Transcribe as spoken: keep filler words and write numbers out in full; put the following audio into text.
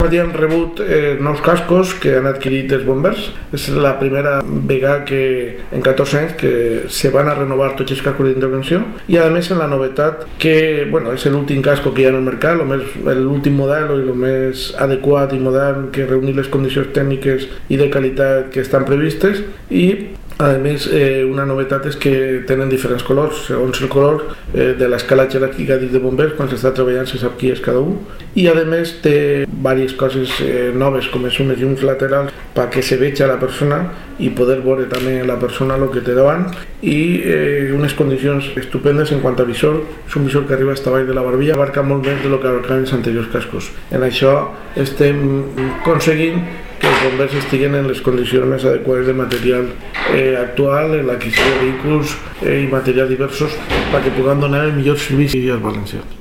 Ja hem rebut eh, nous cascos que han adquirit els bombers. És la primera vegada que en catorze anys que se van a renovar tots els cascos d'intervenció, i a més en la novetat que bueno, és l'últim casco que hi ha en el mercat, l'últim model i el més adequat i modern, que reunir les condicions tècniques i de qualitat que estan previstes. I a més, eh, una novetat és que tenen diferents colors, segons el color eh, de l'escala jeràrquica de bombers. Quan s'està treballant se sap qui és cada un, i a més té diverses coses eh, noves, com és unes llums laterals perquè se veja la persona i poder veure també la persona el que té davant, i eh, unes condicions estupendes en quant a visor. És un visor que arriba fins avall de la barbilla, abarca molt més de lo que abarcaven els anteriors cascos. En això estem aconseguint que els bombers estiguen en les condicions més adequades de material eh, actual, en l'adquisició de vehicles eh, i materials diversos, perquè puguem donar el millor servici als valencians.